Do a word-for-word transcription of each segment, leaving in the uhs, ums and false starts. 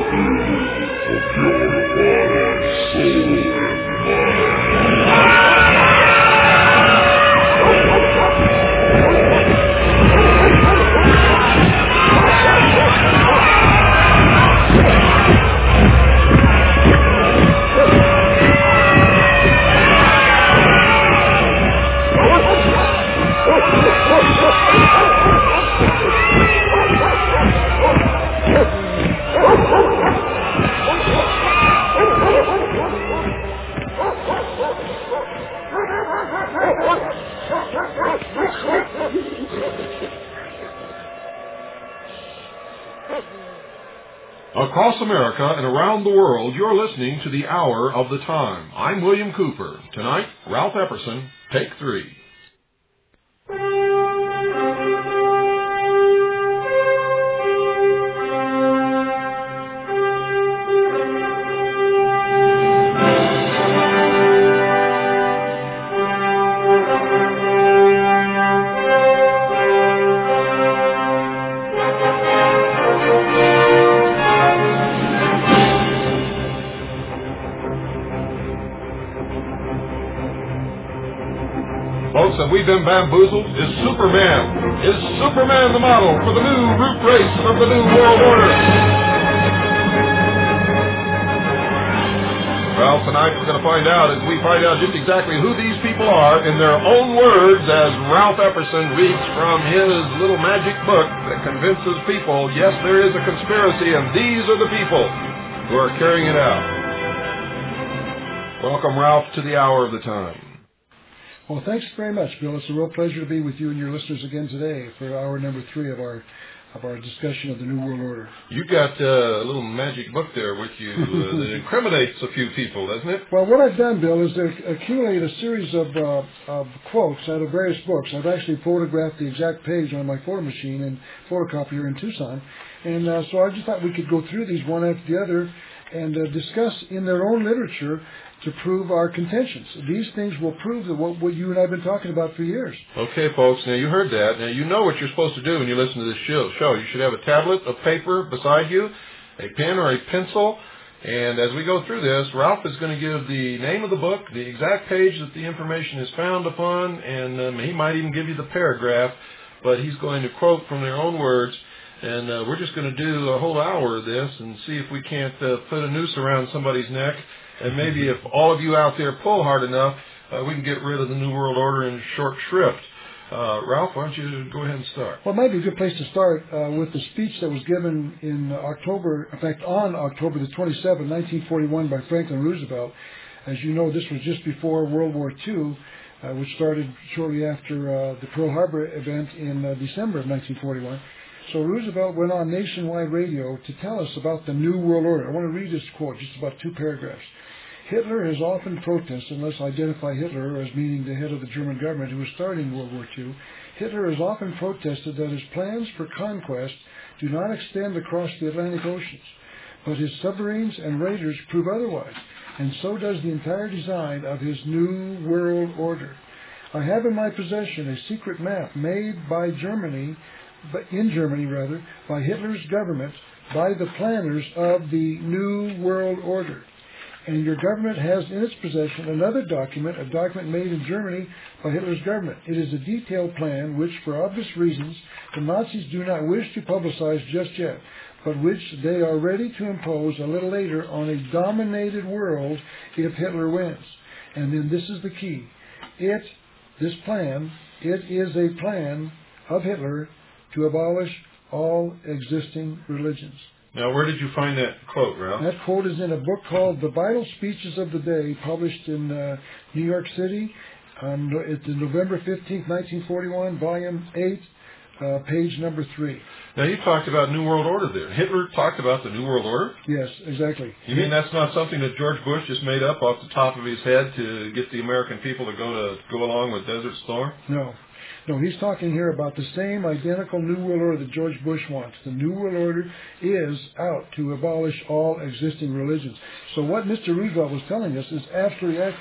Across America and around the world, you're listening to the Hour of the Time. I'm William Cooper. Tonight, Ralph Epperson, take three. Have we been bamboozled? Is Superman, is Superman the model for the new root race of the New World Order? Well, tonight we're going to find out as we find out just exactly who these people are in their own words as Ralph Epperson reads from his little magic book that convinces people, yes, there is a conspiracy and these are the people who are carrying it out. Welcome, Ralph, to the Hour of the Time. Well, thanks very much, Bill. It's a real pleasure to be with you and your listeners again today for hour number three of our of our discussion of the New World Order. You got uh, a little magic book there with you uh, that incriminates a few people, doesn't it? Well, what I've done, Bill, is to accumulate a series of, uh, of quotes out of various books. I've actually photographed the exact page on my photo machine and photocopier in Tucson. And uh, so I just thought we could go through these one after the other and uh, discuss in their own literature to prove our contentions. These things will prove that what, what you and I have been talking about for years. Okay, folks, now you heard that. Now you know what you're supposed to do when you listen to this show. show. You should have a tablet of paper beside you, a pen or a pencil, and as we go through this, Ralph is going to give the name of the book, the exact page that the information is found upon, and um, he might even give you the paragraph, but he's going to quote from their own words. And uh, we're just going to do a whole hour of this and see if we can't uh, put a noose around somebody's neck. And maybe if all of you out there pull hard enough, uh, we can get rid of the New World Order in short shrift. Uh, Ralph, why don't you go ahead and start? Well, it might be a good place to start uh, with the speech that was given in October, in fact, on October the twenty-seventh, nineteen forty-one by Franklin Roosevelt. As you know, this was just before World War Two, uh, which started shortly after uh, the Pearl Harbor event in uh, December of nineteen forty-one. So Roosevelt went on nationwide radio to tell us about the New World Order. I want to read this quote, just about two paragraphs. Hitler has often protested, and let's identify Hitler as meaning the head of the German government who was starting World War Two. Hitler has often protested that his plans for conquest do not extend across the Atlantic Oceans, but his submarines and raiders prove otherwise, and so does the entire design of his New World Order. I have in my possession a secret map made by Germany, but in Germany rather, by Hitler's government, by the planners of the New World Order. And your government has in its possession another document, a document made in Germany by Hitler's government. It is a detailed plan which, for obvious reasons, the Nazis do not wish to publicize just yet, but which they are ready to impose a little later on a dominated world if Hitler wins. And then this is the key. It, this plan, it is a plan of Hitler to abolish all existing religions. Now, where did you find that quote, Ralph? That quote is in a book called The Vital Speeches of the Day, published in uh, New York City on it's November fifteenth, nineteen forty-one, volume eight, uh, page number three. Now, you talked about New World Order there. Hitler talked about the New World Order? Yes, exactly. You mean that's not something that George Bush just made up off the top of his head to get the American people to go to go along with Desert Storm? No. No, he's talking here about the same identical New World Order that George Bush wants. The New World Order is out to abolish all existing religions. So what Mister Roosevelt was telling us is absolutely accurate.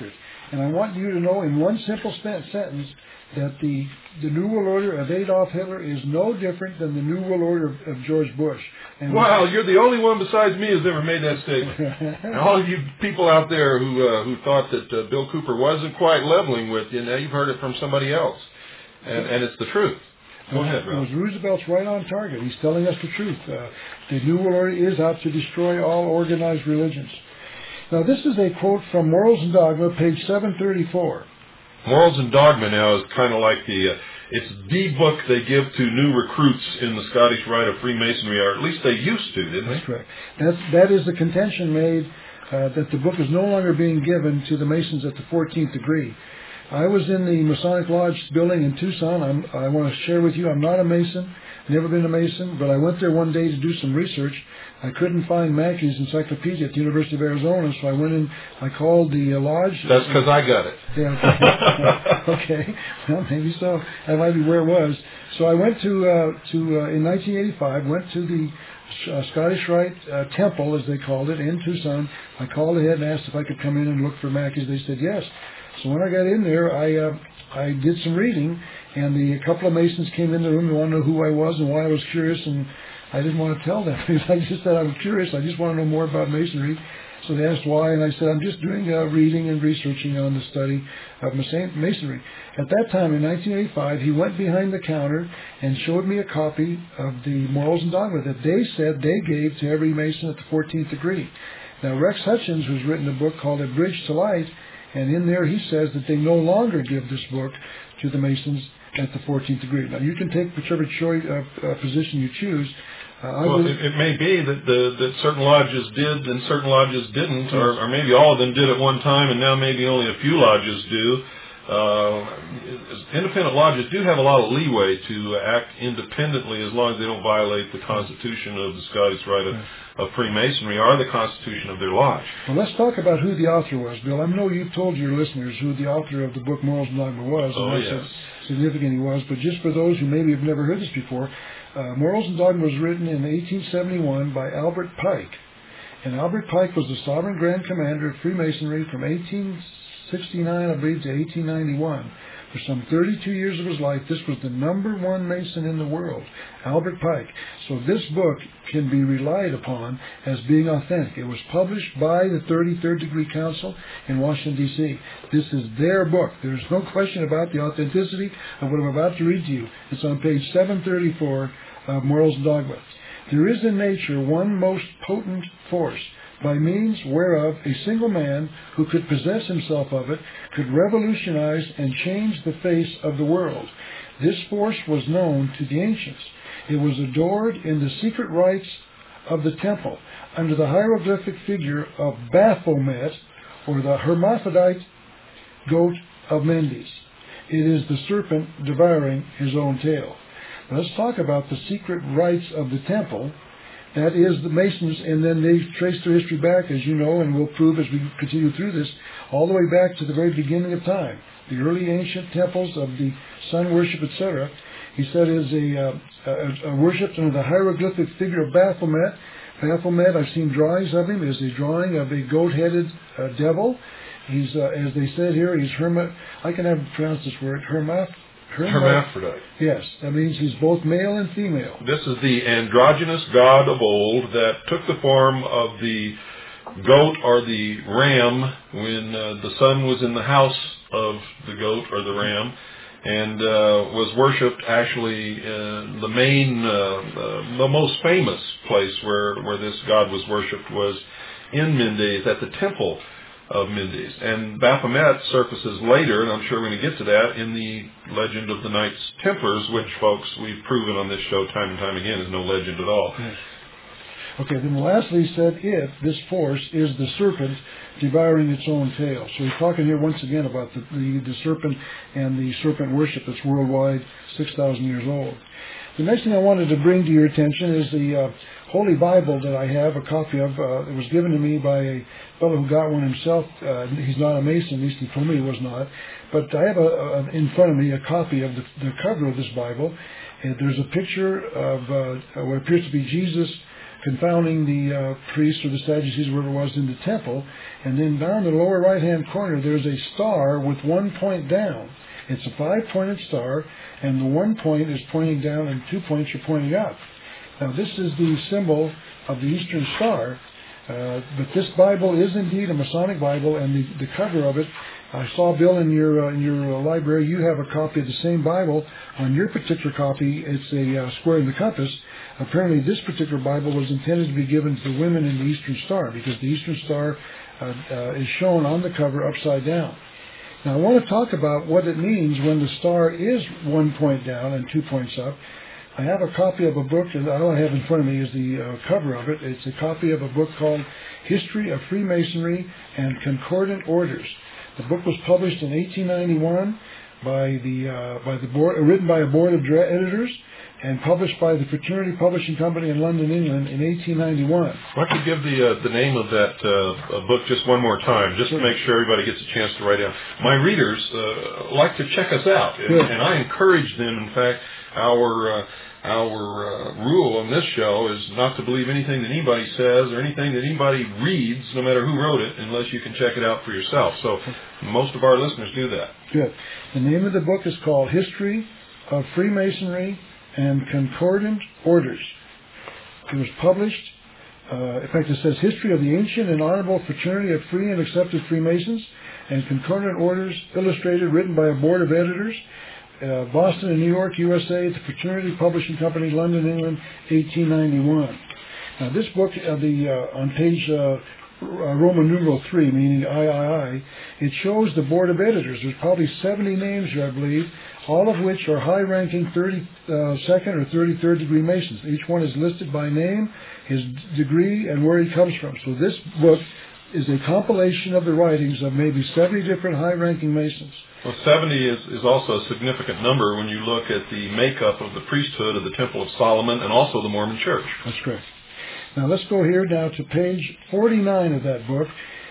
And I want you to know in one simple sentence that the, the New World Order of Adolf Hitler is no different than the New World Order of, of George Bush. And wow, you're the only one besides me who's ever made that statement. And all of you people out there who uh, who thought that uh, Bill Cooper wasn't quite leveling with you, now you've heard it from somebody else. And, and it's the truth. Go ahead, Ralph. Roosevelt's right on target. He's telling us the truth. Uh, the New World Order is out to destroy all organized religions. Now, this is a quote from Morals and Dogma, page seven thirty-four. Morals and Dogma now is kind of like the, uh, it's the book they give to new recruits in the Scottish Rite of Freemasonry, or at least they used to, didn't they? That's correct. That's, that is the contention made uh, that the book is no longer being given to the Masons at the fourteenth degree. I was in the Masonic Lodge building in Tucson. I'm, I want to share with you, I'm not a Mason, never been a Mason, but I went there one day to do some research. I couldn't find Mackey's encyclopedia at the University of Arizona, so I went in, I called the uh, lodge. That's because I got it. Yeah, okay. okay. Well, maybe so. That might be where it was. So I went to, uh, to uh, in nineteen eighty-five, went to the uh, Scottish Rite uh, Temple, as they called it, in Tucson. I called ahead and asked if I could come in and look for Mackey's. They said yes. So when I got in there, I uh, I did some reading, and the, a couple of Masons came in the room and wanted to know who I was and why I was curious, and I didn't want to tell them because I just said I was curious. I just want to know more about Masonry. So they asked why, and I said I'm just doing uh, reading and researching on the study of Masonry. At that time, in nineteen eighty-five, he went behind the counter and showed me a copy of the Morals and Dogma that they said they gave to every Mason at the fourteenth degree. Now, Rex Hutchins, who's written a book called A Bridge to Light, and in there he says that they no longer give this book to the Masons at the fourteenth degree. Now, you can take whichever choice, uh, uh, position you choose. Uh, well, will, it, it may be that the, that certain lodges did and certain lodges didn't, or, or maybe all of them did at one time, and now maybe only a few lodges do. Uh, independent lodges do have a lot of leeway to act independently as long as they don't violate the Constitution of the Scottish Rite of, of Freemasonry or the Constitution of their lodge. Well, let's talk about who the author was, Bill. I know you've told your listeners who the author of the book Morals and Dogma was, and oh, that's yes. how significant he was. But just for those who maybe have never heard this before, uh, Morals and Dogma was written in eighteen seventy-one by Albert Pike. And Albert Pike was the Sovereign Grand Commander of Freemasonry from eighteen sixty-nine, I believe, to eighteen ninety-one. For some thirty-two years of his life, this was the number one Mason in the world, Albert Pike. So this book can be relied upon as being authentic. It was published by the thirty-third Degree Council in Washington, D C This is their book. There's no question about the authenticity of what I'm about to read to you. It's on page seven thirty-four of Morals and Dogma. There is in nature one most potent force, by means whereof a single man who could possess himself of it could revolutionize and change the face of the world. This force was known to the ancients. It was adored in the secret rites of the temple under the hieroglyphic figure of Baphomet, or the hermaphrodite goat of Mendes. It is the serpent devouring his own tail. Let's talk about the secret rites of the temple. That is the Masons, and then they trace their history back, as you know, and we'll prove as we continue through this, all the way back to the very beginning of time. The early ancient temples of the sun worship, et cetera, he said is a, uh, a, a worshipped under the hieroglyphic figure of Baphomet. Baphomet, I've seen drawings of him, is a drawing of a goat-headed uh, devil. He's, uh, as they said here, he's herma. I can never pronounce this word, hermaph. Hermaphrodite. Yes, that means he's both male and female. This is the androgynous god of old that took the form of the goat or the ram when uh, the sun was in the house of the goat or the ram, and uh, was worshipped actually in the main, uh, uh, the most famous place where, where this god was worshipped was in Mendes at the temple of Mendes. And Baphomet surfaces later, and I'm sure we're going to get to that, in the legend of the Knights Templars, which, folks, we've proven on this show time and time again is no legend at all. Yes. Okay, then lastly he said, if this force is the serpent devouring its own tail. So he's talking here once again about the, the, the serpent and the serpent worship that's worldwide, six thousand years old. The next thing I wanted to bring to your attention is the uh, Holy Bible that I have a copy of. Uh, it was given to me by a fellow who got one himself. Uh, he's not a Mason, at least he told me he was not. But I have a, a, in front of me a copy of the, the cover of this Bible. And there's a picture of uh, what appears to be Jesus confounding the uh, priests or the Sadducees, whoever it was, in the temple. And then down in the lower right-hand corner, there's a star with one point down. It's a five-pointed star, and the one point is pointing down, and two points are pointing up. Now, this is the symbol of the Eastern Star, uh, but this Bible is indeed a Masonic Bible, and the, the cover of it, I saw, Bill, in your uh, in your uh, library, you have a copy of the same Bible. On your particular copy, it's a uh, square in the compass. Apparently, this particular Bible was intended to be given to women in the Eastern Star, because the Eastern Star uh, uh, is shown on the cover upside down. Now, I want to talk about what it means when the star is one point down and two points up. I have a copy of a book, and all I have in front of me is the uh, cover of it. It's a copy of a book called History of Freemasonry and Concordant Orders. The book was published in eighteen ninety-one by the uh, by the board, uh, written by a board of editors, and published by the Fraternity Publishing Company in London, England, in eighteen ninety-one. Why don't you give the uh, the name of that uh, book just one more time, just to make sure everybody gets a chance to write down. My readers uh, like to check us out, and, and I encourage them. In fact, our uh, our uh, rule on this show is not to believe anything that anybody says or anything that anybody reads, no matter who wrote it, unless you can check it out for yourself. So most of our listeners do that. Good. The name of the book is called History of Freemasonry and Concordant Orders. It was published, uh, in fact, it says History of the Ancient and Honorable Fraternity of Free and Accepted Freemasons and Concordant Orders, illustrated, written by a board of editors, uh, Boston and New York, U S A, the Fraternity Publishing Company, London, England, eighteen ninety-one. Now, this book, uh, the uh, on page uh, Roman numeral three, meaning I I I, it shows the board of editors. There's probably seventy names here, I believe, all of which are high-ranking thirty-second or thirty-third degree Masons. Each one is listed by name, his degree, and where he comes from. So this book is a compilation of the writings of maybe seventy different high-ranking Masons. Well, seventy is, is also a significant number when you look at the makeup of the priesthood of the Temple of Solomon and also the Mormon Church. That's correct. Now, let's go here now to page forty-nine of that book.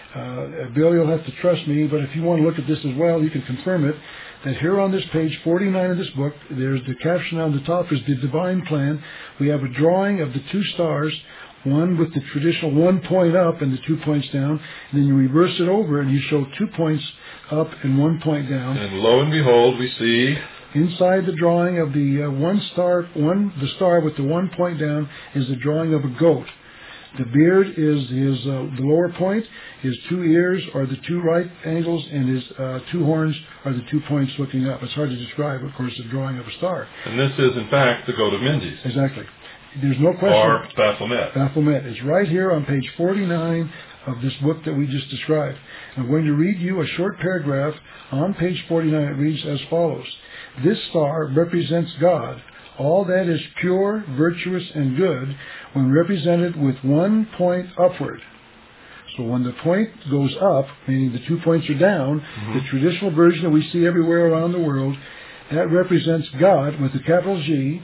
Uh, Bill, you'll have to trust me, but if you want to look at this as well, you can confirm it, that here on this page forty-nine of this book, there's the caption on the top is the Divine Plan. We have a drawing of the two stars, one with the traditional one point up and the two points down, and then you reverse it over and you show two points up and one point down. And lo and behold, we see inside the drawing of the uh, one star, one the star with the one point down is the drawing of a goat. The beard is his uh, the lower point. His two ears are the two right angles, and his uh, two horns are the two points looking up. It's hard to describe, of course, the drawing of a star. And this is, in fact, the goat of Mendes. Exactly. There's no question. Or Baphomet. Baphomet. It's right here on page forty-nine of this book that we just described. I'm going to read you a short paragraph on page forty-nine. It reads as follows. This star represents God, all that is pure, virtuous, and good, when represented with one point upward. So when the point goes up, meaning the two points are down, mm-hmm. the traditional version that we see everywhere around the world, that represents God with a capital G,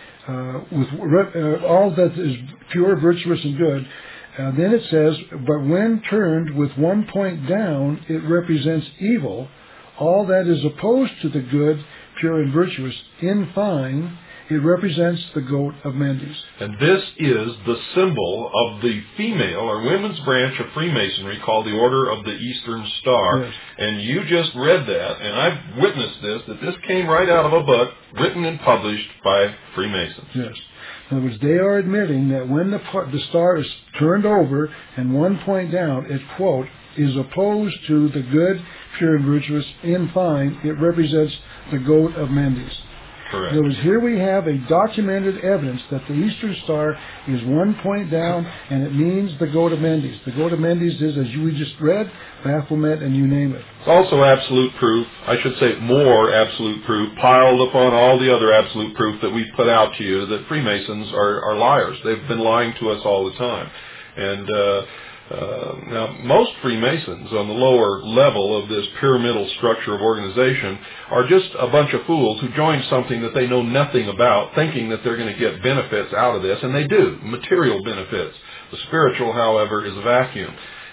uh, with uh, all that is pure, virtuous, and good. Uh, then it says, but when turned with one point down, it represents evil, all that is opposed to the good, pure, and virtuous. In fine, it represents the goat of Mendes. And this is the symbol of the female or women's branch of Freemasonry called the Order of the Eastern Star. Yes. And you just read that, and I've witnessed this, that this came right out of a book written and published by Freemasons. Yes. In other words, they are admitting that when the, the star is turned over and one point down, it, quote, is opposed to the good, pure, and virtuous. In fine, it represents the goat of Mendes. Correct. In other words, here we have a documented evidence that the Eastern Star is one point down, and it means the goat of Mendes. The goat of Mendes is, as we just read, Baphomet, and you name it. It's also absolute proof, I should say more absolute proof, piled upon all the other absolute proof that we've put out to you, that Freemasons are, are liars. They've been lying to us all the time. And uh, uh, now, most Freemasons on the lower level of this pyramidal structure of organization are just a bunch of fools who join something that they know nothing about, thinking that they're going to get benefits out of this, and they do, material benefits. The spiritual, however, is a vacuum.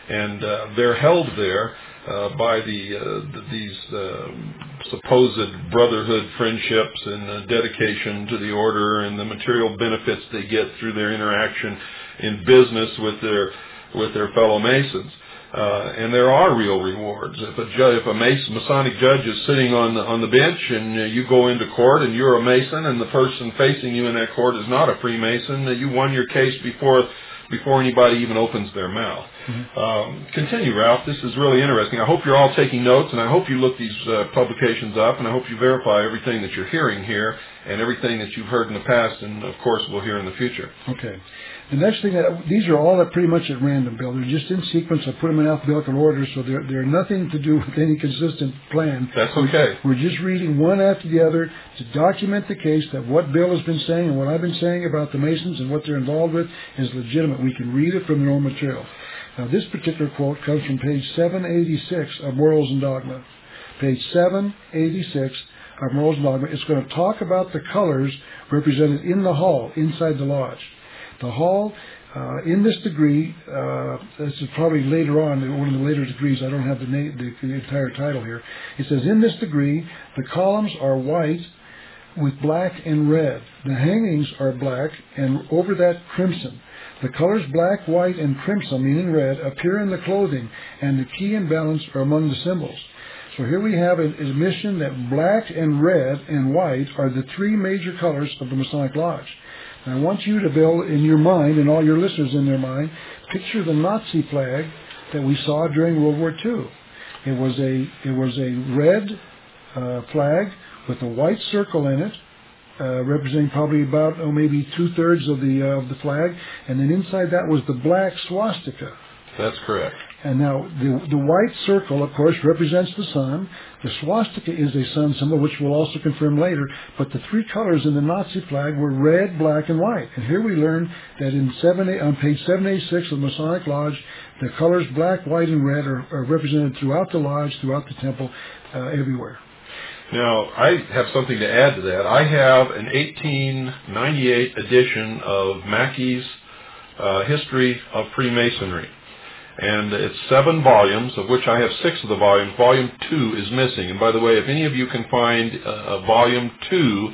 and uh, they're held there uh, by the, uh, the these uh, supposed brotherhood friendships and uh, dedication to the order and the material benefits they get through their interaction in business with their with their fellow Masons. Uh, and there are real rewards. If a, ju- if a Mason, Masonic judge is sitting on the, on the bench and uh, you go into court and you're a Mason and the person facing you in that court is not a Freemason, uh, you won your case before before anybody even opens their mouth. Mm-hmm. Um, continue, Ralph. This is really interesting. I hope you're all taking notes, and I hope you look these uh, publications up, and I hope you verify everything that you're hearing here and everything that you've heard in the past, and, of course, we'll hear in the future. Okay. The next thing, that, these are all pretty much at random, Bill. They're just in sequence. I put them in alphabetical order, so they're, they're nothing to do with any consistent plan. That's okay. We're, we're just reading one after the other to document the case that what Bill has been saying and what I've been saying about the Masons and what they're involved with is legitimate. We can read it from their own material. Now, this particular quote comes from page seven eighty-six of Morals and Dogma. Page seven eighty-six of Morals and Dogma. It's going to talk about the colors represented in the hall, inside the lodge. The hall, uh, in this degree, uh, this is probably later on, one of the later degrees, I don't have the, na- the, the entire title here. It says, in this degree, the columns are white with black and red. The hangings are black and over that crimson. The colors black, white, and crimson, meaning red, appear in the clothing, and the key and balance are among the symbols. So here we have an admission that black and red and white are the three major colors of the Masonic Lodge. I want you to, Bill, in your mind, and all your listeners in their mind, picture the Nazi flag that we saw during World War Two. It was a it was a red uh, flag with a white circle in it, uh, representing probably about oh, maybe two thirds of the uh, of the flag, and then inside that was the black swastika. That's correct. And now the the white circle, of course, represents the sun. The swastika is a sun symbol, which we'll also confirm later. But the three colors in the Nazi flag were red, black, and white. And here we learn that in seven, on page seven eighty-six of the Masonic Lodge, the colors black, white, and red are, are represented throughout the lodge, throughout the temple, uh, everywhere. Now, I have something to add to that. I have an eighteen ninety-eight edition of Mackey's uh, History of Freemasonry. And it's seven volumes, of which I have six of the volumes. Volume two is missing. And by the way, if any of you can find uh, a volume two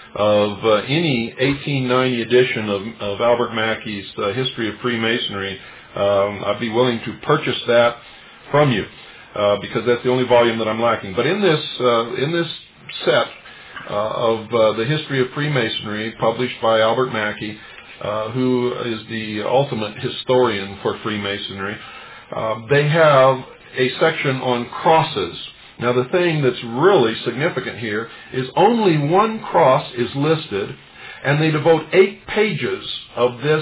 of uh, any eighteen ninety edition of, of Albert Mackey's uh, History of Freemasonry, um, I'd be willing to purchase that from you, uh, because that's the only volume that I'm lacking. But in this uh, in this set uh, of uh, the History of Freemasonry, published by Albert Mackey, uh, who is the ultimate historian for Freemasonry, Uh, they have a section on crosses. Now, the thing that's really significant here is only one cross is listed, and they devote eight pages of this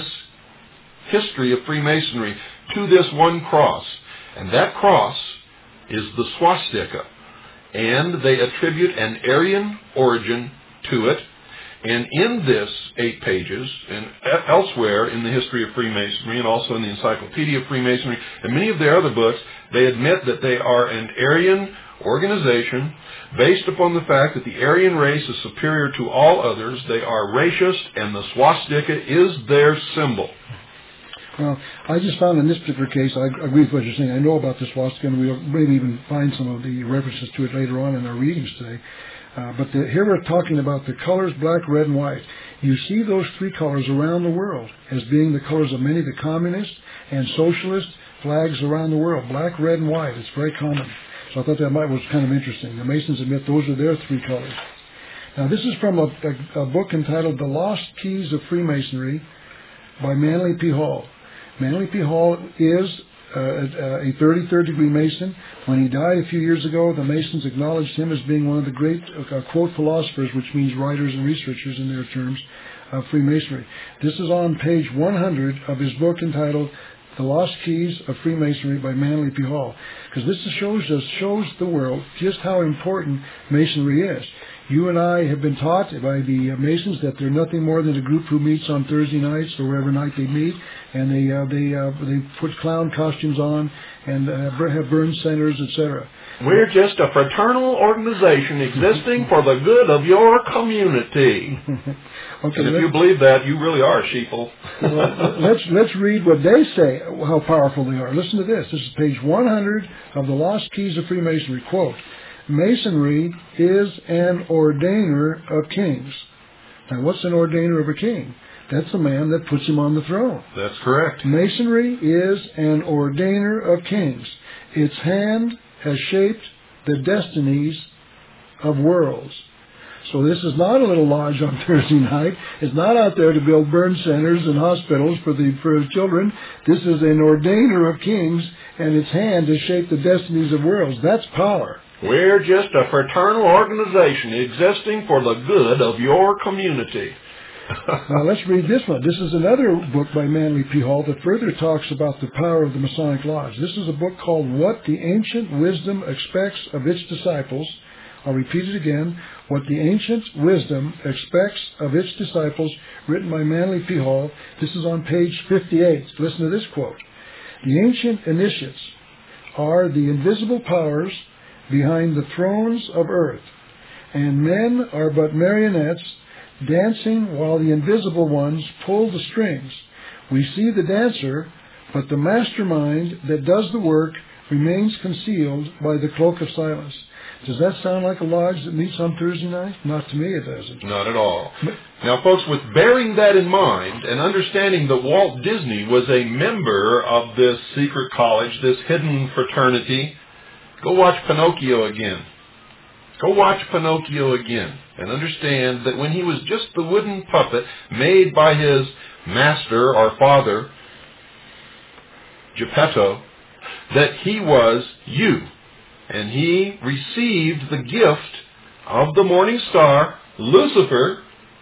history of Freemasonry to this one cross. And that cross is the swastika. And they attribute an Aryan origin to it. And in this eight pages, and elsewhere in the History of Freemasonry, and also in the Encyclopedia of Freemasonry, and many of their other books, they admit that they are an Aryan organization based upon the fact that the Aryan race is superior to all others. They are racist, and the swastika is their symbol. Well, I just found in this particular case, I agree with what you're saying. I know about the swastika, and we'll maybe even find some of the references to it later on in our readings today. Uh, but the, here we're talking about the colors black, red, and white. You see those three colors around the world as being the colors of many of the communist and socialist flags around the world. Black, red, and white. It's very common. So I thought that might was kind of interesting. The Masons admit those are their three colors. Now this is from a, a, a book entitled The Lost Keys of Freemasonry by Manly P. Hall. Manly P. Hall is Uh, a thirty-third degree Mason. When he died a few years ago, the Masons acknowledged him as being one of the great, uh, quote, philosophers, which means writers and researchers in their terms, of Freemasonry. This is on page one hundred of his book entitled The Lost Keys of Freemasonry by Manly P. Hall. Because this shows us, shows the world just how important Masonry is. You and I have been taught by the Masons that they're nothing more than a group who meets on Thursday nights or wherever night they meet, and they uh, they uh, they put clown costumes on and uh, have burn centers, et cetera. We're just a fraternal organization existing for the good of your community. Okay, and if you believe that, you really are sheeple. Well, let's let's read what they say, how powerful they are. Listen to this. This is page one hundred of the Lost Keys of Freemasonry. Quote, Masonry is an ordainer of kings. Now, what's an ordainer of a king? That's the man that puts him on the throne. That's correct. Masonry is an ordainer of kings. Its hand has shaped the destinies of worlds. So this is not a little lodge on Thursday night. It's not out there to build burn centers and hospitals for the for the children. This is an ordainer of kings, and its hand has shaped the destinies of worlds. That's power. We're just a fraternal organization existing for the good of your community. Now let's read this one. This is another book by Manly P. Hall that further talks about the power of the Masonic Lodge. This is a book called What the Ancient Wisdom Expects of Its Disciples. I'll repeat it again. What the Ancient Wisdom Expects of Its Disciples, written by Manly P. Hall. This is on page fifty-eight. Listen to this quote. The ancient initiates are the invisible powers behind the thrones of earth, and men are but marionettes dancing while the invisible ones pull the strings. We see the dancer, but the mastermind that does the work remains concealed by the cloak of silence. Does that sound like a lodge that meets on Thursday night? Not to me, it doesn't. Not at all. Now, folks, with bearing that in mind and understanding that Walt Disney was a member of this secret college, this hidden fraternity, go watch Pinocchio again. Go watch Pinocchio again and understand that when he was just the wooden puppet made by his master or father, Geppetto, that he was you. And he received the gift of the morning star, Lucifer.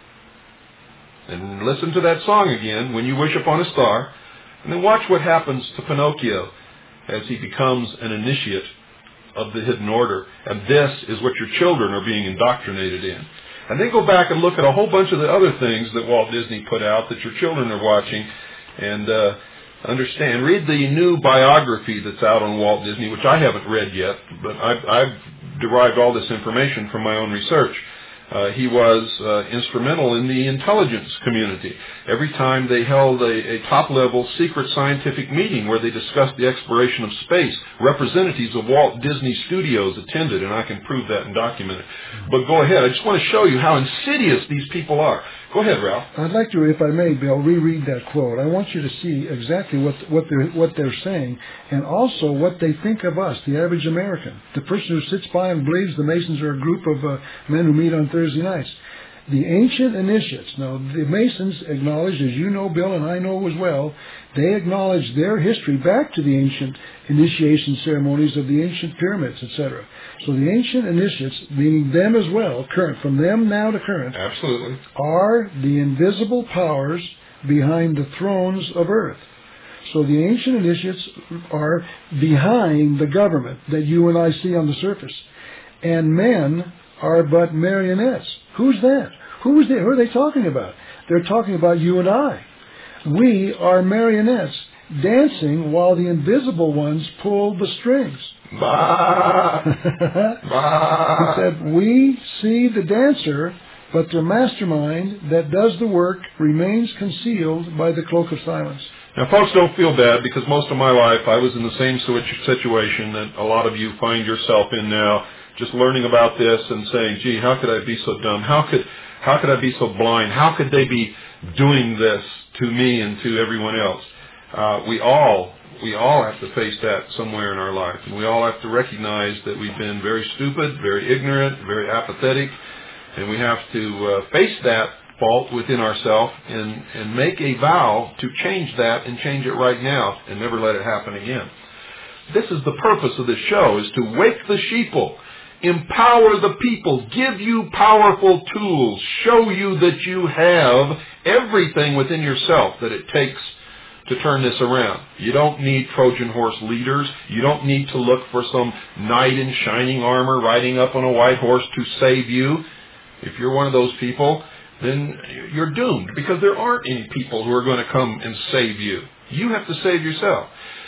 And listen to that song again, When You Wish Upon a Star. And then watch what happens to Pinocchio as he becomes an initiate of the hidden order. And this is what your children are being indoctrinated in. And then go back and look at a whole bunch of the other things that Walt Disney put out that your children are watching. And uh, understand, read the new biography that's out on Walt Disney, which I haven't read yet, but I've, I've derived all this information from my own research. Uh, he was uh, instrumental in the intelligence community. Every time they held a, a top-level secret scientific meeting where they discussed the exploration of space, representatives of Walt Disney Studios attended, and I can prove that and document it. But go ahead. I just want to show you how insidious these people are. Go ahead, Ralph. I'd like to, if I may, Bill, reread that quote. I want you to see exactly what what they're what they're saying, and also what they think of us, the average American, the person who sits by and believes the Masons are a group of uh, men who meet on Thursday nights. The ancient initiates. Now, the Masons acknowledge, as you know, Bill, and I know as well, they acknowledge their history back to the ancient initiation ceremonies of the ancient pyramids, et cetera. So the ancient initiates, meaning them as well, current, from them now to current, absolutely, are the invisible powers behind the thrones of earth. So the ancient initiates are behind the government that you and I see on the surface. And men are but marionettes. Who's that? Who is they? Who are they talking about? They're talking about you and I. We are marionettes dancing while the invisible ones pull the strings. Bah. Bah. He said, we see the dancer, but the mastermind that does the work remains concealed by the cloak of silence. Now, folks, don't feel bad, because most of my life I was in the same situation that a lot of you find yourself in now, just learning about this and saying, gee, how could I be so dumb? How could how could I be so blind? How could they be doing this to me and to everyone else? Uh, we all we all have to face that somewhere in our life, and we all have to recognize that we've been very stupid, very ignorant, very apathetic, and we have to uh, face that fault within ourselves and, and make a vow to change that and change it right now and never let it happen again. This is the purpose of this show, is to wake the sheeple, empower the people, give you powerful tools, show you that you have everything within yourself that it takes to turn this around. You don't need Trojan horse leaders. You don't need to look for some knight in shining armor riding up on a white horse to save you. if you're one of those people, then you're doomed, because there aren't any people who are going to come and save you. You have to save yourself.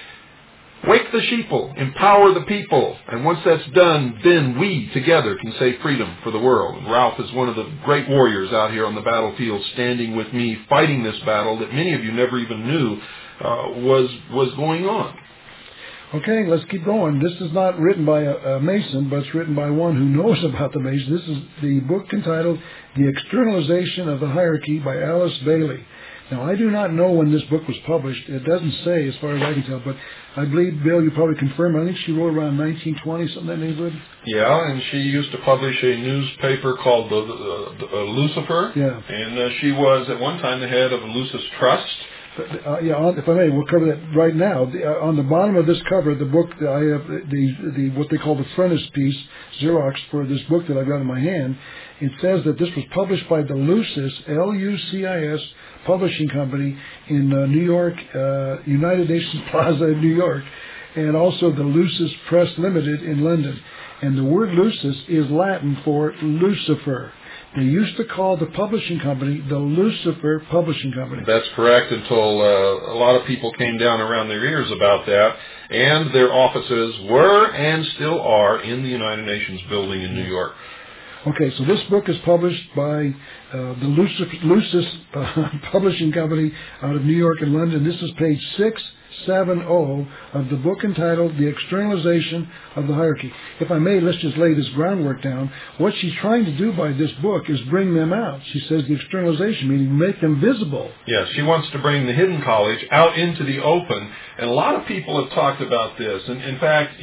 Wake the sheeple, empower the people, and once that's done, then we together can save freedom for the world. And Ralph is one of the great warriors out here on the battlefield, standing with me, fighting this battle that many of you never even knew uh, was was going on. Okay, let's keep going. This is not written by a, a Mason, but it's written by one who knows about the Mason. This is the book entitled The Externalization of the Hierarchy by Alice Bailey. Now, I do not know when this book was published. It doesn't say, as far as I can tell, but I believe, Bill, you probably confirm, I think she wrote around nineteen twenty, something in that neighborhood. Yeah, and she used to publish a newspaper called the, the, the, uh, Lucifer. Yeah. And uh, she was, at one time, the head of Lucis Trust. Uh, yeah, on, if I may, we'll cover that right now. The, uh, on the bottom of this cover, the book, that I have the the what they call the frontispiece Xerox for this book that I've got in my hand. It says that this was published by the Lucis, L U C I S, Publishing Company in uh, New York, uh, United Nations Plaza in New York, and also the Lucis Press Limited in London. And the word Lucis is Latin for Lucifer. They used to call the publishing company the Lucifer Publishing Company. That's correct, until uh, a lot of people came down around their ears about that, and their offices were and still are in the United Nations building in New York. Okay, so this book is published by uh, the Lucis, Lucis uh, Publishing Company out of New York and London. This is page six seventy of the book entitled The Externalization of the Hierarchy. If I may, let's just lay this groundwork down. What she's trying to do by this book is bring them out. She says the externalization, meaning make them visible. Yes, she wants to bring the hidden college out into the open, and a lot of people have talked about this. And in fact,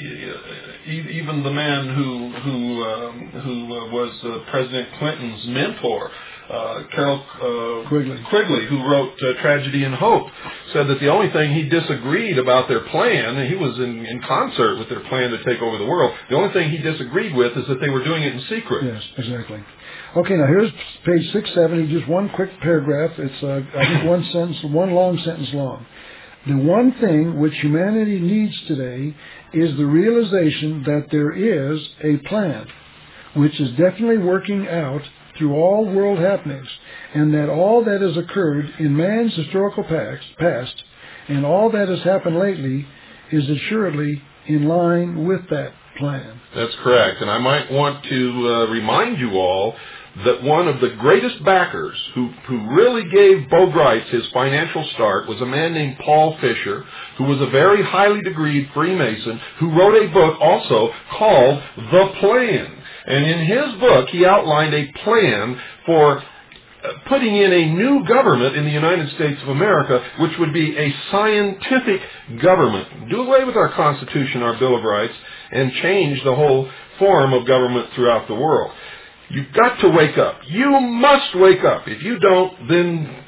even the man who who um, who was uh, President Clinton's mentor, Uh, Carol uh, Quigley. Quigley, who wrote uh, Tragedy and Hope, said that the only thing he disagreed about their plan, and he was in, in concert with their plan to take over the world, the only thing he disagreed with is that they were doing it in secret. Yes, exactly. Okay, now here's page six seventy, just one quick paragraph. It's, uh, I think, one sentence, one long sentence long. The one thing which humanity needs today is the realization that there is a plan, which is definitely working out through all world happenings, and that all that has occurred in man's historical past, past and all that has happened lately is assuredly in line with that plan. That's correct. And I might want to uh, remind you all that one of the greatest backers who, who really gave Bo Gritz his financial start was a man named Paul Fisher, who was a very highly degreed Freemason, who wrote a book also called The Plan. And in his book, he outlined a plan for putting in a new government in the United States of America, which would be a scientific government. Do away with our Constitution, our Bill of Rights, and change the whole form of government throughout the world. You've got to wake up. You must wake up. If you don't, then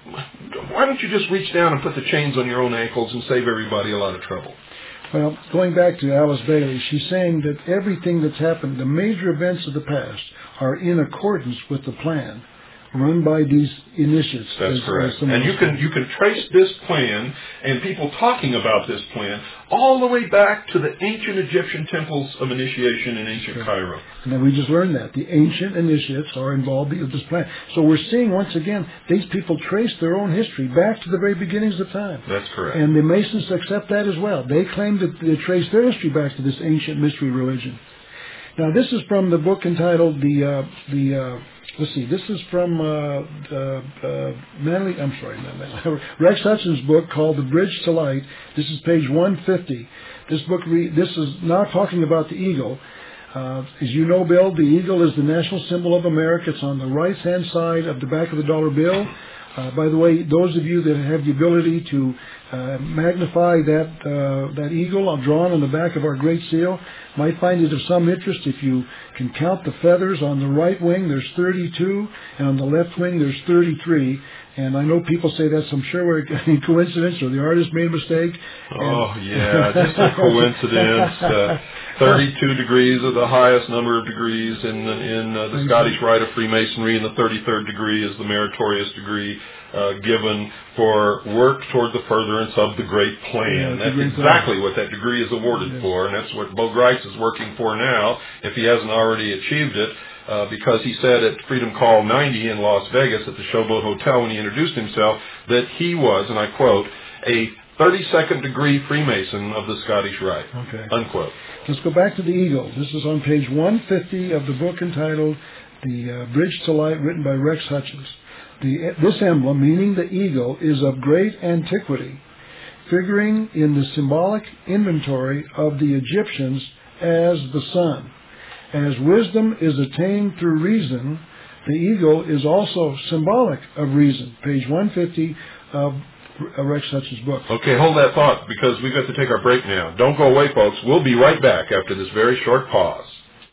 why don't you just reach down and put the chains on your own ankles and save everybody a lot of trouble? Well, going back to Alice Bailey, she's saying that everything that's happened, the major events of the past, are in accordance with the plan run by these initiates. That's as, correct. as and you can you can trace this plan and people talking about this plan all the way back to the ancient Egyptian temples of initiation in ancient Sure. Cairo. And then we just learned that. The ancient initiates are involved in this plan. So we're seeing, once again, these people trace their own history back to the very beginnings of time. That's correct. And the Masons accept that as well. They claim that they trace their history back to this ancient mystery religion. Now, this is from the book entitled the uh, the uh, let's see. This is from uh, uh, uh, Manly. I'm sorry, not Manly, Rex Hudson's book called The Bridge to Light. This is page one fifty. This book. Re- this is not talking about the eagle. Uh, as you know, Bill, the eagle is the national symbol of America. It's on the right-hand side of the back of the dollar bill. Uh, by the way, those of you that have the ability to uh, magnify that uh, that eagle drawn on the back of our Great Seal might find it of some interest. If you can count the feathers on the right wing, there's thirty-two, and on the left wing, there's thirty-three. And I know people say that's some sure coincidence or the artist made a mistake. Oh, yeah, just a coincidence. Uh, thirty-two degrees are the highest number of degrees in, in uh, the Scottish Rite of Freemasonry, and the thirty-third degree is the meritorious degree uh, given for work toward the furtherance of the Great Plan. Yeah, that's great exactly plan. what that degree is awarded yeah. for, and that's what Bo Gritz is working for now, if he hasn't already achieved it. uh, because he said at Freedom Call ninety in Las Vegas at the Showboat Hotel when he introduced himself that he was, and I quote, a thirty-second degree Freemason of the Scottish Rite. Okay. Unquote. Let's go back to the eagle. This is on page one fifty of the book entitled The uh, Bridge to Light, written by Rex Hutchins. The, this emblem, meaning the eagle, is of great antiquity, figuring in the symbolic inventory of the Egyptians as the sun. As wisdom is attained through reason, the eagle is also symbolic of reason. Page one fifty of Rex Hutchins' book. Okay, hold that thought, because we've got to take our break now. Don't go away, folks. We'll be right back after this very short pause.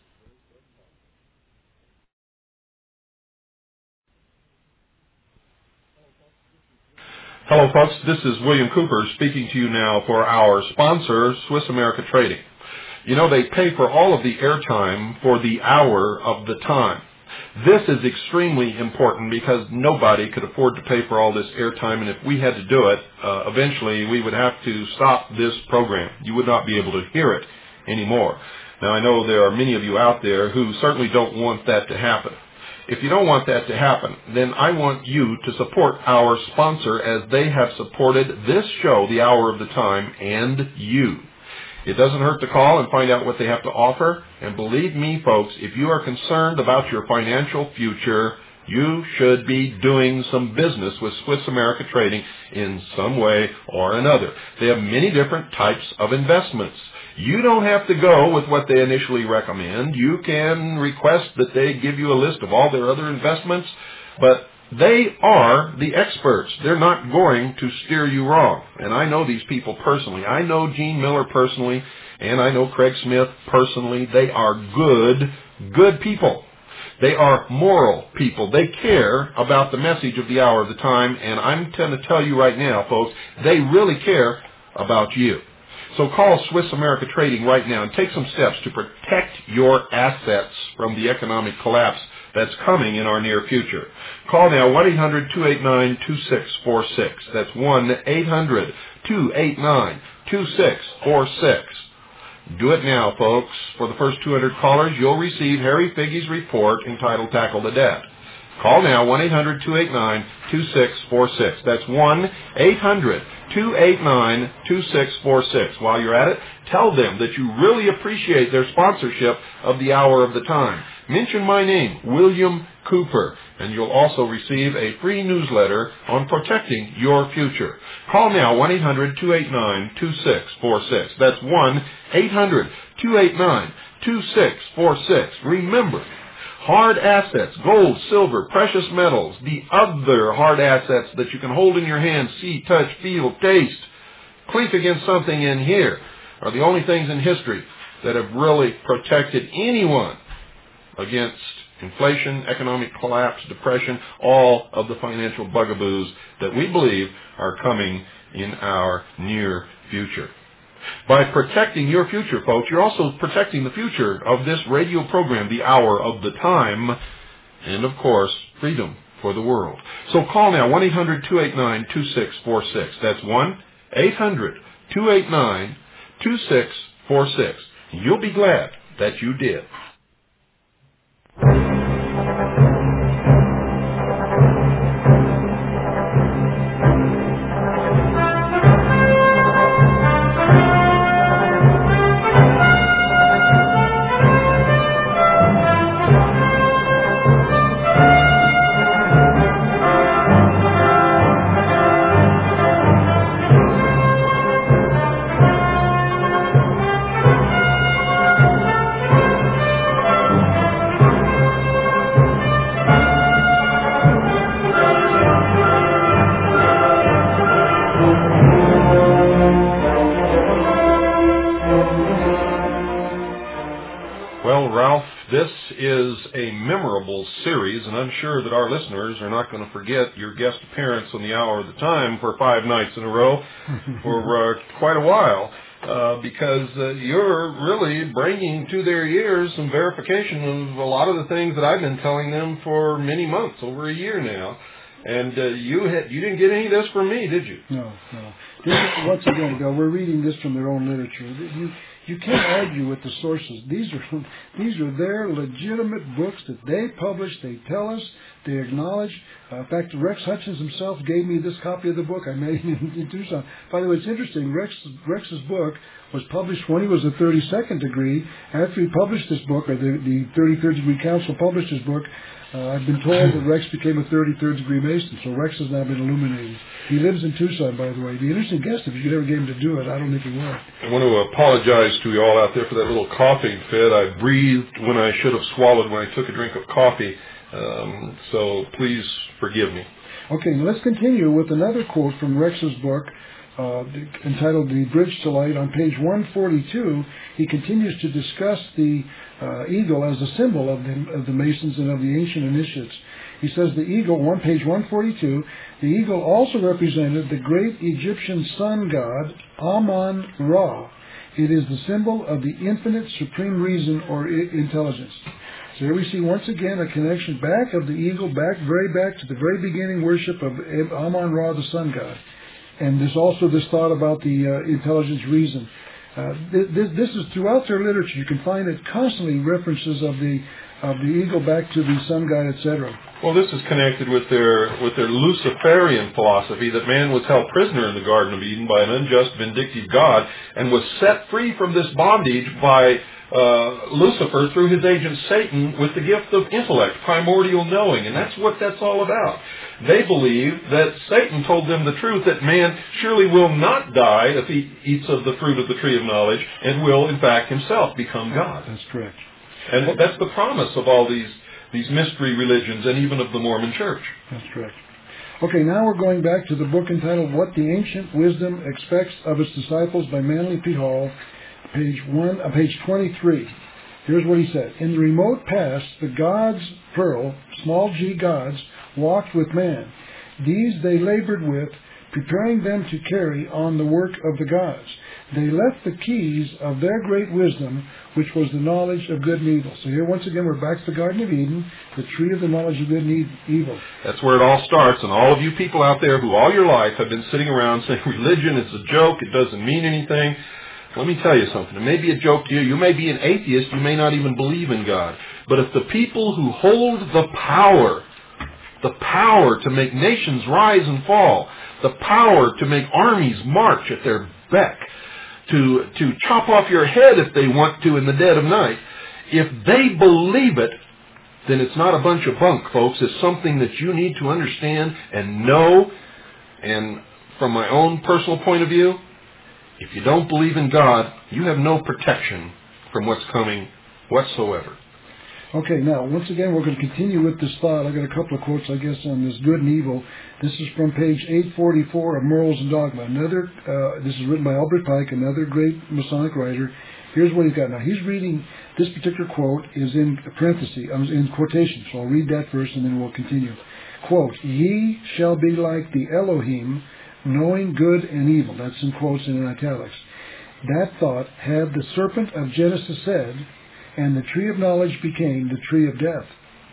Hello, folks. This is William Cooper speaking to you now for our sponsor, Swiss America Trading. You know, they pay for all of the airtime for the hour of the time. This is extremely important because nobody could afford to pay for all this airtime, and if we had to do it, uh, eventually we would have to stop this program. You would not be able to hear it anymore. Now, I know there are many of you out there who certainly don't want that to happen. If you don't want that to happen, then I want you to support our sponsor as they have supported this show, The Hour of the Time, and you. It doesn't hurt to call and find out what they have to offer. And believe me, folks, if you are concerned about your financial future, you should be doing some business with Swiss America Trading in some way or another. They have many different types of investments. You don't have to go with what they initially recommend. You can request that they give you a list of all their other investments, but they are the experts. They're not going to steer you wrong. And I know these people personally. I know Gene Miller personally, and I know Craig Smith personally. They are good, good people. They are moral people. They care about the message of the hour of the time, and I'm going to tell you right now, folks, they really care about you. So call Swiss America Trading right now and take some steps to protect your assets from the economic collapse that's coming in our near future. Call now one eight hundred two eight nine two six four six. That's one eight hundred two eight nine two six four six. Do it now, folks. For the first two hundred callers, you'll receive Harry Figge's report entitled Tackle the Debt. Call now one eight hundred two eight nine two six four six. That's one eight hundred two eight nine two six four six. While you're at it, tell them that you really appreciate their sponsorship of the Hour of the Time. Mention my name, William Cooper, and you'll also receive a free newsletter on protecting your future. Call now one eight hundred two eight nine two six four six. That's one eight hundred two eight nine two six four six. Remember, hard assets, gold, silver, precious metals, the other hard assets that you can hold in your hand, see, touch, feel, taste, clink against something in here, are the only things in history that have really protected anyone against inflation, economic collapse, depression, all of the financial bugaboos that we believe are coming in our near future. By protecting your future, folks, you're also protecting the future of this radio program, The Hour of the Time, and, of course, freedom for the world. So call now, one eight hundred two eight nine two six four six. That's one eight hundred two eight nine two six four six. You'll be glad that you did. This is a memorable series, and I'm sure that our listeners are not going to forget your guest appearance on the Hour of the Time for five nights in a row for uh, quite a while, uh, because uh, you're really bringing to their ears some verification of a lot of the things that I've been telling them for many months, over a year now. And uh, you had, you didn't get any of this from me, did you? No, no. This is, once again, Bill, we're reading this from their own literature. You, You can't argue with the sources. These are these are their legitimate books that they publish. They tell us. They acknowledge. Uh, in fact, Rex Hutchins himself gave me this copy of the book. I made him in Tucson. By the way, it's interesting. Rex Rex's book was published when he was a thirty-second degree. After he published this book, or the, the thirty-third degree council published his book, uh, I've been told that Rex became a thirty-third degree Mason. So Rex has now been illuminated. He lives in Tucson, by the way. Be an interesting guest if you could ever get him to do it. I don't think he will. I want to apologize to you all out there for that little coughing fit. I breathed when I should have swallowed when I took a drink of coffee. Um, so please forgive me. Okay, now let's continue with another quote from Rex's book uh, entitled The Bridge to Light. On page one forty-two, he continues to discuss the uh, eagle as a symbol of the, of the Masons and of the ancient initiates. He says the eagle, one page one forty-two, the eagle also represented the great Egyptian sun god, Amun-Ra. It is the symbol of the infinite supreme reason or I- intelligence. So here we see once again a connection back of the eagle, back very back to the very beginning worship of Amun-Ra, the sun god. And there's also this thought about the uh, intelligence reason. Uh, this, this is throughout their literature. You can find it constantly references of the of the eagle back to the sun god, et cetera. Well, this is connected with their with their Luciferian philosophy that man was held prisoner in the Garden of Eden by an unjust, vindictive God and was set free from this bondage by uh, Lucifer through his agent Satan with the gift of intellect, primordial knowing, and that's what that's all about. They believe that Satan told them the truth, that man surely will not die if he eats of the fruit of the tree of knowledge and will, in fact, himself become God. That's correct. And that's the promise of all these these mystery religions and even of the Mormon Church. That's correct. Okay, now we're going back to the book entitled What the Ancient Wisdom Expects of Its Disciples by Manly P. Hall, page one, uh, page twenty-three. Here's what he said. In the remote past, the gods, plural, small g gods, walked with man. These they labored with, preparing them to carry on the work of the gods. They left the keys of their great wisdom, which was the knowledge of good and evil. So here once again we're back to the Garden of Eden, the tree of the knowledge of good and evil. That's where it all starts, and all of you people out there who all your life have been sitting around saying religion is a joke, it doesn't mean anything. Let me tell you something. It may be a joke to you. You may be an atheist. You may not even believe in God. But if the people who hold the power, the power to make nations rise and fall, the power to make armies march at their beck, to, to chop off your head if they want to in the dead of night, if they believe it, then it's not a bunch of bunk, folks. It's something that you need to understand and know. And from my own personal point of view, if you don't believe in God, you have no protection from what's coming whatsoever. Okay, now, once again, we're going to continue with this thought. I've got a couple of quotes, I guess, on this good and evil. This is from page eight forty-four of Morals and Dogma. Another, uh, this is written by Albert Pike, another great Masonic writer. Here's what he's got. Now, he's reading, this particular quote is in parentheses, um, in quotation, so I'll read that first and then we'll continue. Quote, ye shall be like the Elohim, knowing good and evil. That's in quotes and in italics. That thought had the serpent of Genesis said, and the tree of knowledge became the tree of death.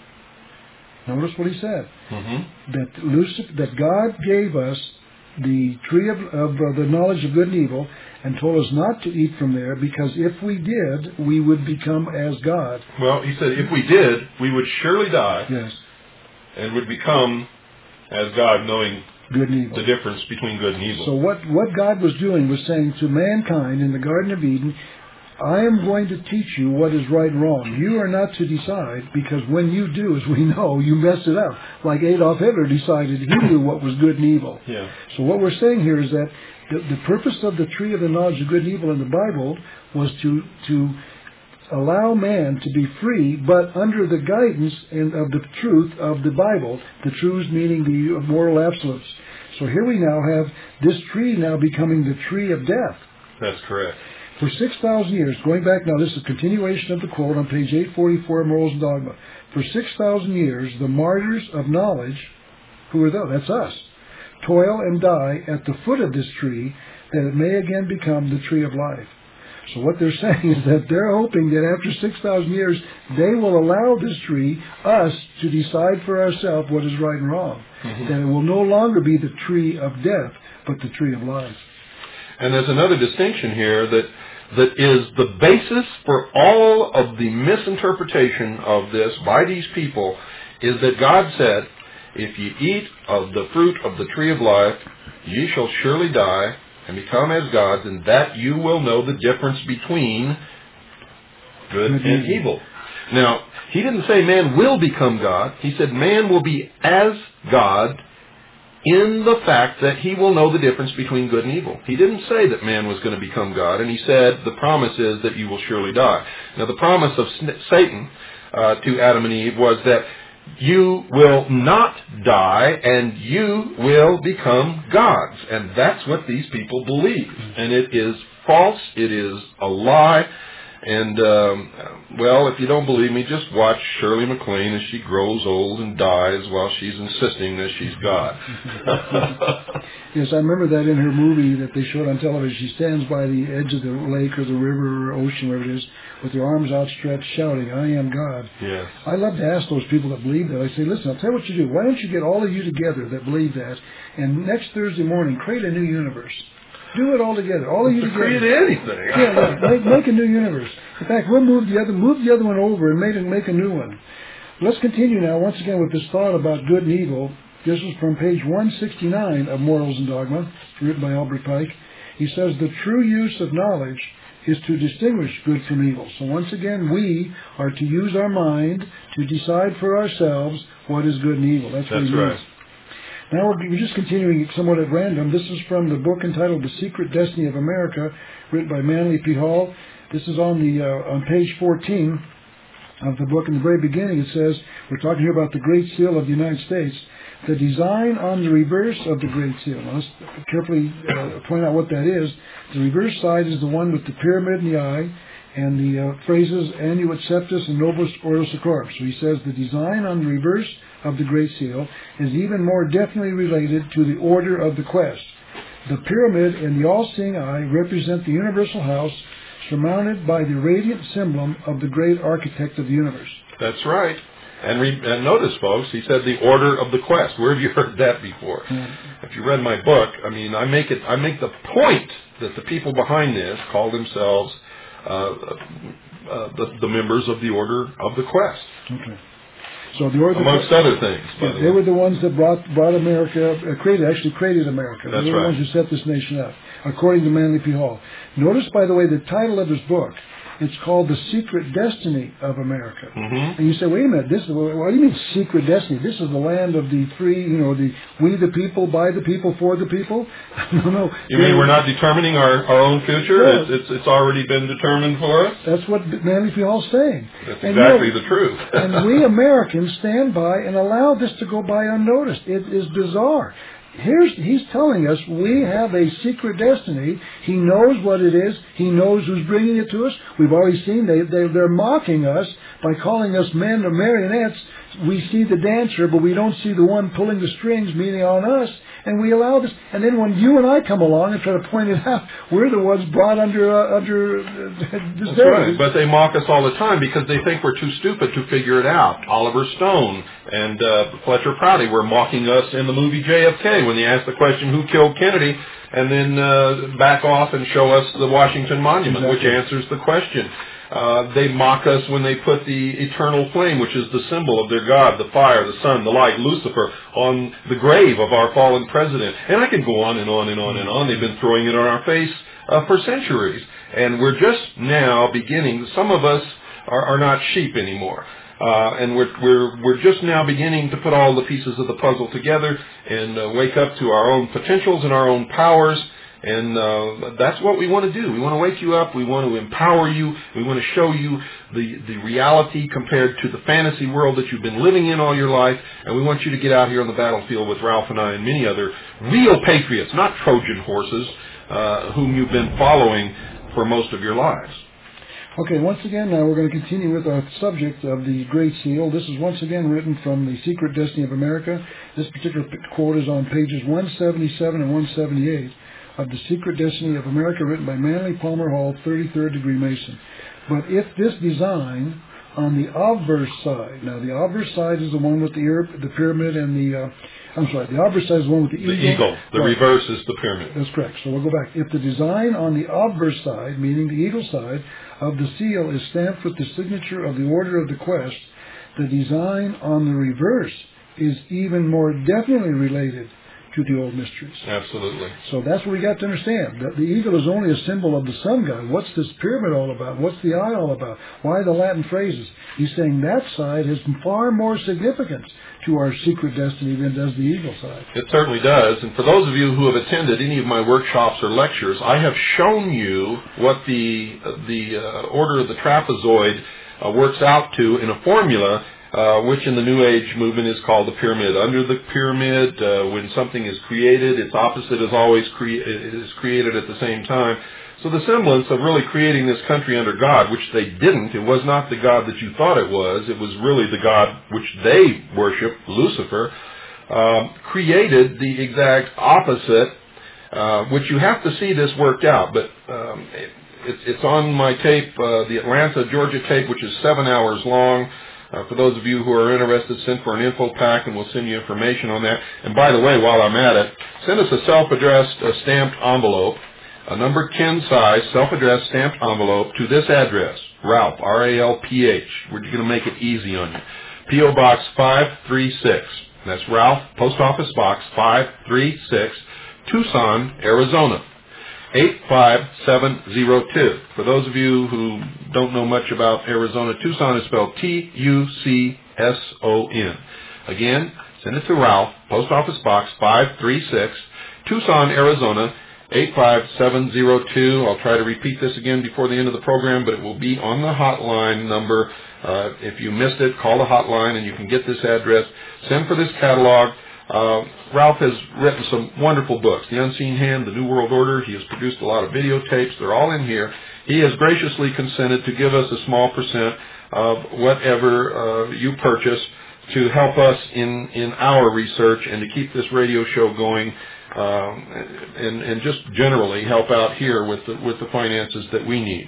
Notice what he said. Mm-hmm. That Lucifer, that God gave us the tree of, of uh, the knowledge of good and evil and told us not to eat from there because if we did, we would become as God. Well, he said if we did, we would surely die. Yes. And would become as God, knowing good and evil. The difference between good and evil. So what, what God was doing was saying to mankind in the Garden of Eden, I am going to teach you what is right and wrong. You are not to decide, because when you do, as we know, you mess it up. Like Adolf Hitler decided he knew what was good and evil. Yeah. So what we're saying here is that the, the purpose of the tree of the knowledge of good and evil in the Bible was to to allow man to be free, but under the guidance and of the truth of the Bible, the truths meaning the moral absolutes. So here we now have this tree now becoming the tree of death. That's correct. For six thousand years, going back now, this is a continuation of the quote on page eight forty-four of Morals and Dogma. For six thousand years, the martyrs of knowledge, who are those? That's us, toil and die at the foot of this tree, that it may again become the tree of life. So what they're saying is that they're hoping that after six thousand years, they will allow this tree, us, to decide for ourselves what is right and wrong. Mm-hmm. That it will no longer be the tree of death, but the tree of life. And there's another distinction here, that that is the basis for all of the misinterpretation of this by these people is that God said, if ye eat of the fruit of the tree of life, ye shall surely die and become as gods, and that you will know the difference between good and evil. Now, he didn't say man will become God. He said man will be as God in the fact that he will know the difference between good and evil. He didn't say that man was going to become God, and he said the promise is that you will surely die. Now, the promise of Satan uh, to Adam and Eve was that you will not die and you will become gods. And that's what these people believe. And it is false. It is a lie. And, um, well, if you don't believe me, just watch Shirley MacLaine as she grows old and dies while she's insisting that she's God. Yes, I remember that in her movie that they showed on television. She stands by the edge of the lake or the river or ocean, wherever it is, with her arms outstretched, shouting, I am God. Yes. I love to ask those people that believe that. I say, listen, I'll tell you what you do. Why don't you get all of you together that believe that, and next Thursday morning, create a new universe. Do it all together. All of you to together. Create anything. Yeah, yeah. Make, make a new universe. In fact, we'll move the other, move the other one over and make, make a new one. Let's continue now, once again, with this thought about good and evil. This is from page one sixty-nine of Morals and Dogma, written by Albert Pike. He says, the true use of knowledge is to distinguish good from evil. So once again, we are to use our mind to decide for ourselves what is good and evil. That's, That's what he right. means. Now we're just continuing somewhat at random. This is from the book entitled The Secret Destiny of America, written by Manly P. Hall. This is on the uh, on page fourteen of the book. In the very beginning it says, we're talking here about the Great Seal of the United States. The design on the reverse of the Great Seal. Now let's carefully uh, point out what that is. The reverse side is the one with the pyramid in the eye, and the uh, phrases Annuit Septus and Novus Ordo Seclorum. So he says the design on the reverse of the Great Seal is even more definitely related to the order of the quest. The pyramid and the all-seeing eye represent the universal house surmounted by the radiant emblem of the great architect of the universe. That's right. And, re- and notice, folks, he said the order of the quest. Where have you heard that before? Mm-hmm. If you read my book, I mean, I make it. I make the point that the people behind this call themselves uh, uh, the, the members of the order of the quest. Okay. So the order amongst the, other things. Yeah, the they way. were the ones that brought brought America, uh, created actually created America. That's they were right. the ones who set this nation up, according to Manly P. Hall. Notice, by the way, the title of his book. It's called The Secret Destiny of America. Mm-hmm. And you say, wait a minute, this is, what do you mean secret destiny? This is the land of the free, you know, the we the people, by the people, for the people? no, no. You mean we're not determining our, our own future? Yeah. It's, it's it's already been determined for us? That's what Manly P. Hall's saying. That's and exactly you know, the truth. And we Americans stand by and allow this to go by unnoticed. It is bizarre. Here's, he's telling us we have a secret destiny. He knows what it is. He knows who's bringing it to us. We've already seen they, they, they're mocking us by calling us men or marionettes. We see the dancer, but we don't see the one pulling the strings, meaning on us. And we allow this. And then when you and I come along and try to point it out, we're the ones brought under uh, under uh, this. That's right. But they mock us all the time because they think we're too stupid to figure it out. Oliver Stone and uh, Fletcher Prouty were mocking us in the movie J F K when they asked the question, who killed Kennedy? And then uh, back off and show us the Washington Monument, exactly. Which answers the question. Uh, they mock us when they put the eternal flame, which is the symbol of their God, the fire, the sun, the light, Lucifer, on the grave of our fallen president. And I can go on and on and on and on. They've been throwing it on our face uh, for centuries. And we're just now beginning, some of us are, are not sheep anymore. Uh, and we're, we're, we're just now beginning to put all the pieces of the puzzle together and uh, wake up to our own potentials and our own powers. And uh, that's what we want to do. We want to wake you up. We want to empower you. We want to show you the, the reality compared to the fantasy world that you've been living in all your life. And we want you to get out here on the battlefield with Ralph and I and many other real patriots, not Trojan horses, uh, whom you've been following for most of your lives. Okay, once again, now we're going to continue with our subject of the Great Seal. This is once again written from The Secret Destiny of America. This particular quote is on pages one seventy-seven and one seventy-eight. Of The Secret Destiny of America, written by Manly Palmer Hall, thirty-third degree Mason. But if this design on the obverse side, now the obverse side is the one with the, the pyramid and the uh, I'm sorry, the obverse side is the one with the eagle. The eagle. The right. reverse is the pyramid. That's correct. So we'll go back. If the design on the obverse side, meaning the eagle side, of the seal is stamped with the signature of the order of the quest, the design on the reverse is even more definitely related to the old mysteries. Absolutely. So that's what we got to understand. That the eagle is only a symbol of the sun god. What's this pyramid all about? What's the eye all about? Why the Latin phrases? He's saying that side has far more significance to our secret destiny than does the eagle side. It certainly does. And for those of you who have attended any of my workshops or lectures, I have shown you what the the uh, order of the trapezoid uh, works out to in a formula, uh, which in the New Age movement is called the pyramid. Under the pyramid, uh, when something is created, its opposite is always cre- is created at the same time. So the semblance of really creating this country under God, which they didn't, it was not the God that you thought it was, it was really the God which they worship, Lucifer, uh, created the exact opposite, uh, which you have to see this worked out. But um, it, it's, it's on my tape, uh, the Atlanta, Georgia tape, which is seven hours long. Uh, for those of you who are interested, send for an info pack and we'll send you information on that. And by the way, while I'm at it, send us a self-addressed uh, stamped envelope, a number ten size self-addressed stamped envelope to this address, Ralph, R A L P H. We're going to make it easy on you. P O Box five three six. That's Ralph, Post Office Box five three six, Tucson, Arizona, eight five seven zero two. For those of you who don't know much about Arizona, Tucson is spelled T U C S O N. Again, send it to Ralph, Post Office Box five three six, Tucson, Arizona, eight five seven zero two. I'll try to repeat this again before the end of the program, but it will be on the hotline number. Uh, if you missed it, call the hotline and you can get this address. Send for this catalog. Uh, Ralph has written some wonderful books. The Unseen Hand, The New World Order. He has produced a lot of videotapes. They're all in here. He has graciously consented to give us a small percent of whatever uh, you purchase to help us in, in our research and to keep this radio show going. Um, and, and just generally help out here with the, with the finances that we need.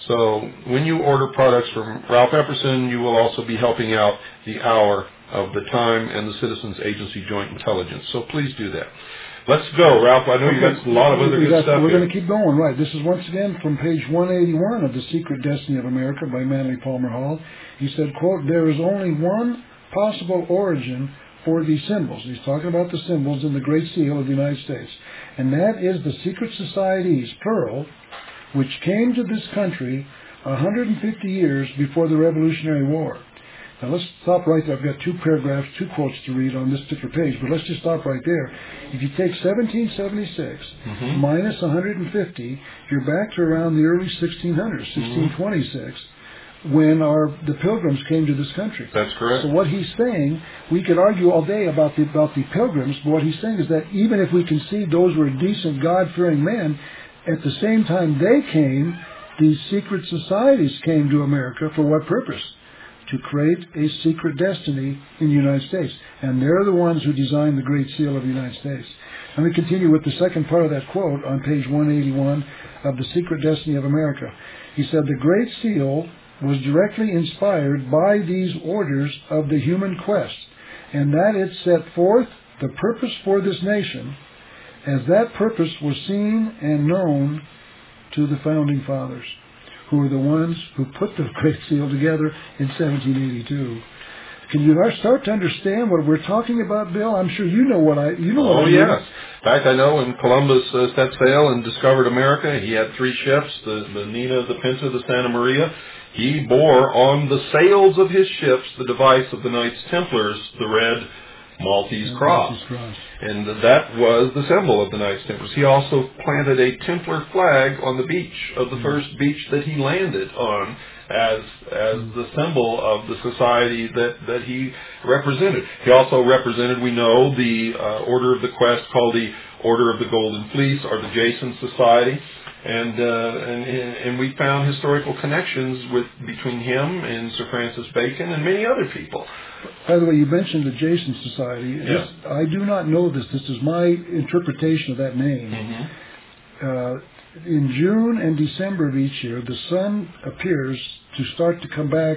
So when you order products from Ralph Epperson, you will also be helping out the Hour of the Time and the Citizens Agency Joint Intelligence. So please do that. Let's go, Ralph. I know you got a lot of other good got, stuff We're here. going to keep going, right. This is once again from page one eighty-one of The Secret Destiny of America by Manly Palmer Hall. He said, quote, "There is only one possible origin for these symbols." He's talking about the symbols in the Great Seal of the United States. "And that is the secret societies, plural, which came to this country one hundred fifty years before the Revolutionary War." Now let's stop right there. I've got two paragraphs, two quotes to read on this particular page, but let's just stop right there. If you take seventeen seventy-six mm-hmm. minus one hundred fifty, you're back to around the early sixteen hundreds, sixteen twenty-six. When our the Pilgrims came to this country. That's correct. So what he's saying, we could argue all day about the about the Pilgrims, but what he's saying is that even if we concede those were decent, God-fearing men, at the same time they came, these secret societies came to America for what purpose? To create a secret destiny in the United States. And they're the ones who designed the Great Seal of the United States. Let me continue with the second part of that quote on page one eighty-one of The Secret Destiny of America. He said, "The Great Seal was directly inspired by these orders of the human quest, and that it set forth the purpose for this nation, as that purpose was seen and known to the Founding Fathers, who were the ones who put the Great Seal together in seventeen eighty-two. Can you start to understand what we're talking about, Bill? I'm sure you know what I you know. Oh, what I yes. mean. In fact, I know when Columbus uh, set sail and discovered America, he had three ships, the, the Nina, the Pinta, the Santa Maria. He bore on the sails of his ships the device of the Knights Templars, the red Maltese Yeah, cross. Maltese cross. And that was the symbol of the Knights Templars. He also planted a Templar flag on the beach of the mm. first beach that he landed on as as mm. the symbol of the society that, that he represented. He also represented, we know, the uh, Order of the Quest called the Order of the Golden Fleece, or the Jason Society. And, uh, and and we found historical connections with between him and Sir Francis Bacon and many other people. By the way, you mentioned the Jason Society. Yeah. This, I do not know this. This is my interpretation of that name. Mm-hmm. Uh, in June and December of each year, the sun appears to start to come back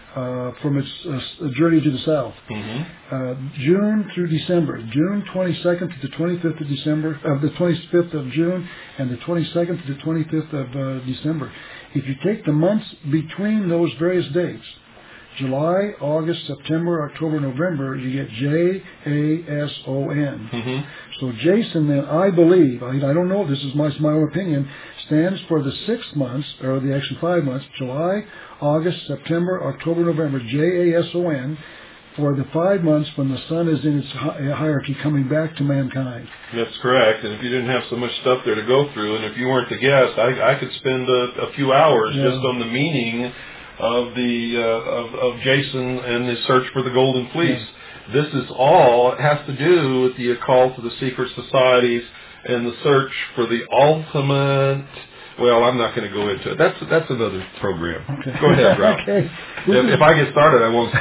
uh, from its uh, journey to the south. Mm-hmm. Uh, June through December. June twenty-second to the twenty-fifth of December, of the twenty-fifth of June, and the twenty-second to the twenty-fifth of uh, December. If you take the months between those various dates, July, August, September, October, November, you get J A S O N. Mm-hmm. So Jason, then, I believe, I, I don't know, this is my, my own opinion, stands for the six months, or the actually five months, July, August, September, October, November, J A S O N, for the five months when the sun is in its hi- hierarchy coming back to mankind. That's correct. And if you didn't have so much stuff there to go through, and if you weren't the guest, I, I could spend a, a few hours Yeah. just on the meaning of the uh, of, of Jason and the search for the golden fleece. Yeah. This is all, it has to do with the occult of the secret societies and the search for the ultimate. Well, I'm not going to go into it. That's that's another program. Okay. Go ahead, Ralph. Okay. If, if I get started, I won't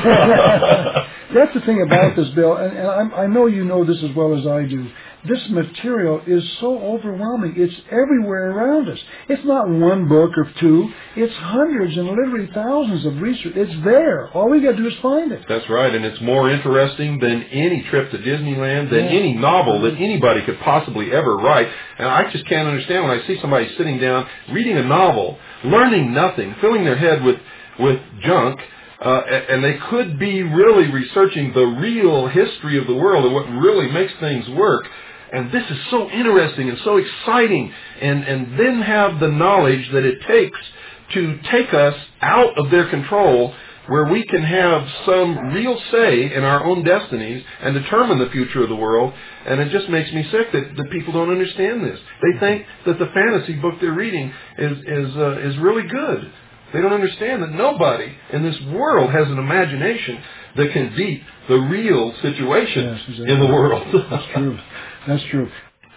stop. That's the thing about this, Bill, and, and I, I know you know this as well as I do. This material is so overwhelming. It's everywhere around us. It's not one book or two. It's hundreds and literally thousands of research. It's there. All we got to do is find it. That's right, and it's more interesting than any trip to Disneyland, than Yeah. any novel that anybody could possibly ever write. And I just can't understand when I see somebody sitting down, reading a novel, learning nothing, filling their head with, with junk, uh, and they could be really researching the real history of the world and what really makes things work. And this is so interesting and so exciting, and, and then have the knowledge that it takes to take us out of their control, where we can have some real say in our own destinies and determine the future of the world. And it just makes me sick that, that people don't understand this. They think that the fantasy book they're reading is is uh, is really good. They don't understand that nobody in this world has an imagination that can beat the real situation Yes, exactly. in the world. That's true. That's true.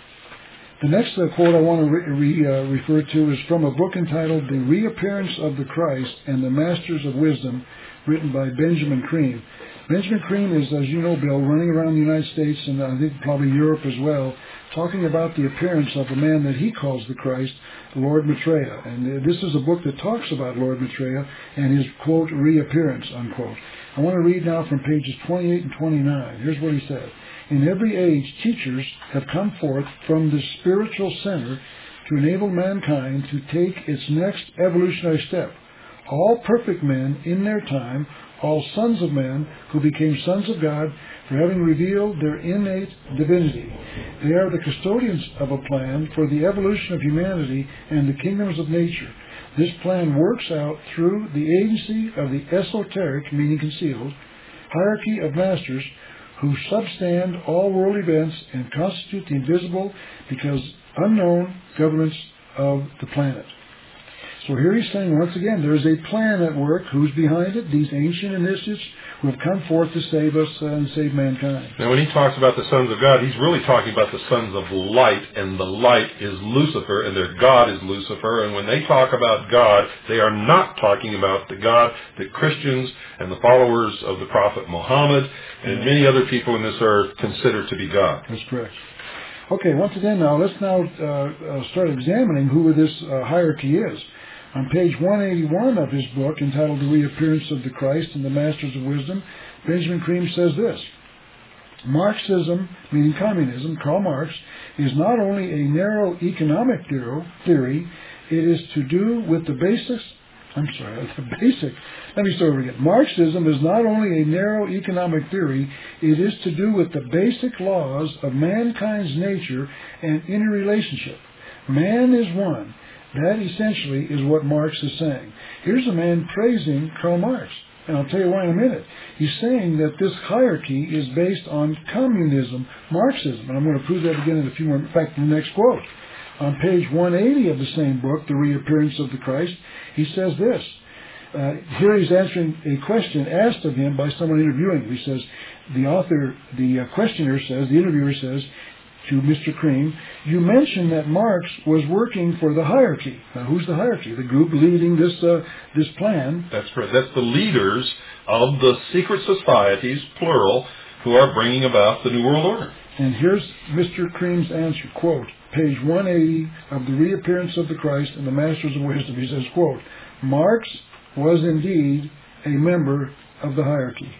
The next uh, quote I want to re- re- uh, refer to is from a book entitled The Reappearance of the Christ and the Masters of Wisdom, written by Benjamin Creme. Benjamin Creme is, as you know, Bill, running around the United States and I think probably Europe as well, talking about the appearance of a man that he calls the Christ, Lord Maitreya. And uh, this is a book that talks about Lord Maitreya and his, quote, reappearance, unquote. I want to read now from pages twenty-eight and twenty-nine. Here's what he said. In every age, teachers have come forth from the spiritual center to enable mankind to take its next evolutionary step. All perfect men in their time, all sons of men who became sons of God for having revealed their innate divinity. They are the custodians of a plan for the evolution of humanity and the kingdoms of nature. This plan works out through the agency of the esoteric, meaning concealed, hierarchy of masters who substand all world events and constitute the invisible because unknown governments of the planet. So here he's saying, once again, there is a plan at work. Who's behind it? These ancient initiates who have come forth to save us and save mankind. Now, when he talks about the sons of God, he's really talking about the sons of light, and the light is Lucifer, and their God is Lucifer. And when they talk about God, they are not talking about the God that Christians and the followers of the Prophet Muhammad and many other people in this earth consider to be God. That's correct. Okay, once again now, let's now uh, uh, start examining who this uh, hierarchy is. On page one eighty-one of his book, entitled The Reappearance of the Christ and the Masters of Wisdom, Benjamin Creme says this: Marxism, meaning communism, Karl Marx, is not only a narrow economic theory, it is to do with the basics, I'm sorry, the basic, let me start over again. Marxism is not only a narrow economic theory, it is to do with the basic laws of mankind's nature and interrelationship. Man is one. That essentially is what Marx is saying. Here's a man praising Karl Marx, and I'll tell you why in a minute. He's saying that this hierarchy is based on communism, Marxism, and I'm going to prove that again in a few more. In fact, in the next quote. On page one eighty of the same book, The Reappearance of the Christ, he says this. Uh, here he's answering a question asked of him by someone interviewing him. He says, the author, the uh, questioner says, the interviewer says, to Mister Creme, you mentioned that Marx was working for the hierarchy. Now, who's the hierarchy? The group leading this uh, this plan. That's correct. That's the leaders of the secret societies, plural, who are bringing about the New World Order. And here's Mister Creme's answer, quote, page one eighty of The Reappearance of the Christ and the Masters of Wisdom. He says, quote, Marx was indeed a member of the hierarchy.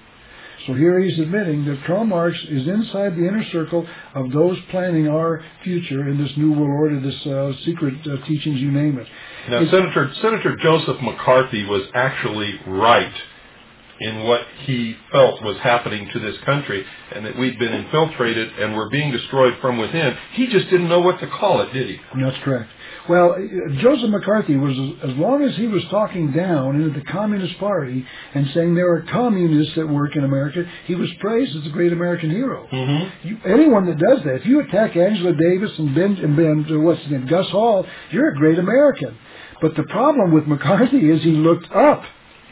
So here he's admitting that Karl Marx is inside the inner circle of those planning our future in this new world order, this uh, secret uh, teachings, you name it. Now, it's, Senator Senator Joseph McCarthy was actually right in what he felt was happening to this country, and that we'd been infiltrated and were being destroyed from within. He just didn't know what to call it, did he? That's correct. Well, Joseph McCarthy was, as long as he was talking down into the Communist Party and saying there are communists that work in America, he was praised as a great American hero. Mm-hmm. You, anyone that does that, if you attack Angela Davis and Ben, and Ben what's his name, Gus Hall, you're a great American. But the problem with McCarthy is he looked up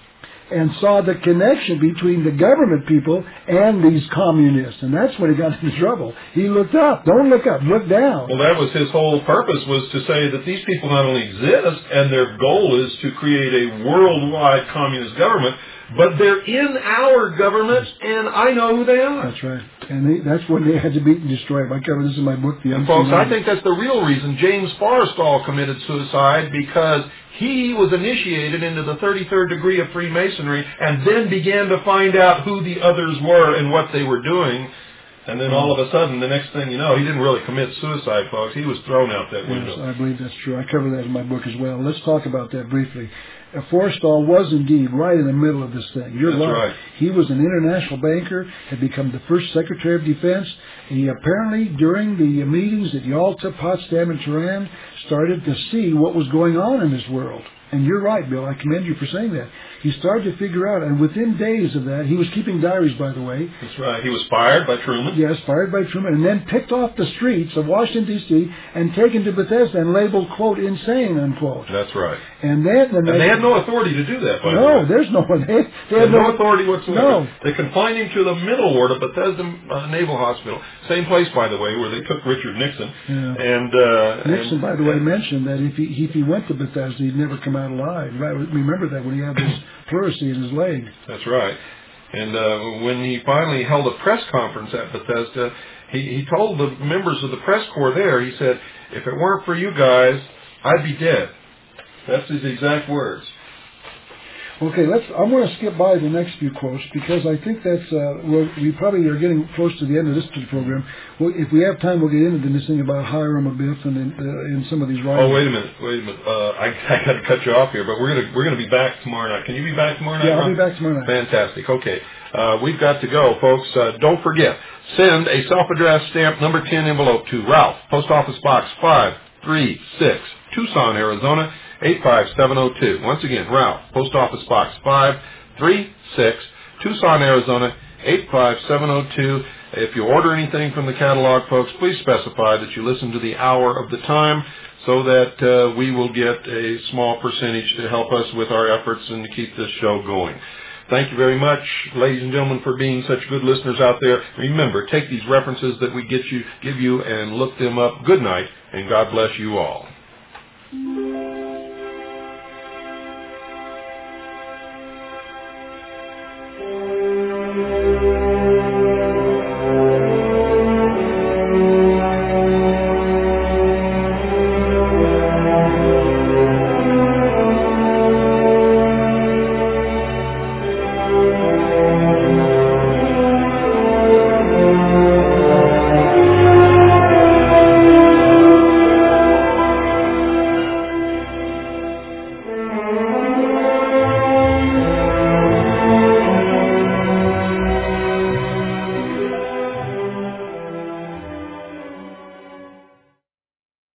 and saw the connection between the government people and these communists. And that's when he got into trouble. He looked up. Don't look up. Look down. Well, that was his whole purpose, was to say that these people not only exist, and their goal is to create a worldwide communist government, but they're in our government, and I know who they are. That's right. And they, that's when they had to beat and destroy him. I cover this in my book, The And Unseen folks, I Enemy. think that's the real reason James Forrestal committed suicide, because he was initiated into the thirty-third degree of Freemasonry and then began to find out who the others were and what they were doing. And then all of a sudden, the next thing you know, he didn't really commit suicide, folks. He was thrown out that window. Yes, I believe that's true. I cover that in my book as well. Let's talk about that briefly. Uh, Forrestal was indeed right in the middle of this thing. You're That's right. right. He was an international banker, had become the first Secretary of Defense. He apparently, during the meetings at Yalta, Potsdam, and Tehran, started to see what was going on in this world. And you're right, Bill. I commend you for saying that. He started to figure out, and within days of that, he was keeping diaries, by the way. That's right. He was fired by Truman. Yes, fired by Truman, and then picked off the streets of Washington, D C, and taken to Bethesda and labeled, quote, insane, unquote. That's right. And then... And they, and they had no authority to do that, by the way. No, there's no one. They, they, they had had no no authority whatsoever. No. They confined him to the middle ward of Bethesda uh, Naval Hospital. Same place, by the way, where they took Richard Nixon. Yeah. And uh, Nixon, and, by the way, and, mentioned that if he if he went to Bethesda, he'd never come out alive. Right? Remember that when he had this pleurisy in his leg. That's right. And uh, when he finally held a press conference at Bethesda, he, he told the members of the press corps there, he said, if it weren't for you guys, I'd be dead. That's his exact words. Okay, let's. I'm going to skip by the next few quotes because I think that's. Uh, well, we probably are getting close to the end of this program. Well, if we have time, we'll get into this thing about Hiram Abiff and in, uh, in some of these writings. Oh, wait a minute, wait a minute. Uh, I, I got to cut you off here, but we're gonna we're gonna be back tomorrow night. Can you be back tomorrow night? Yeah, I'll Ron? be back tomorrow night. Fantastic. Okay, uh, we've got to go, folks. Uh, don't forget, send a self-addressed stamp number ten envelope to Ralph, Post Office Box five three six, Tucson, Arizona eight five seven zero two. Once again, Ralph, Post Office Box five three six, Tucson, Arizona eight five seven zero two. If you order anything from the catalog, folks, please specify that you listen to the hour of the time so that uh, we will get a small percentage to help us with our efforts and to keep this show going. Thank you very much, ladies and gentlemen, for being such good listeners out there. Remember, take these references that we get you, give you and look them up. Good night, and God bless you all.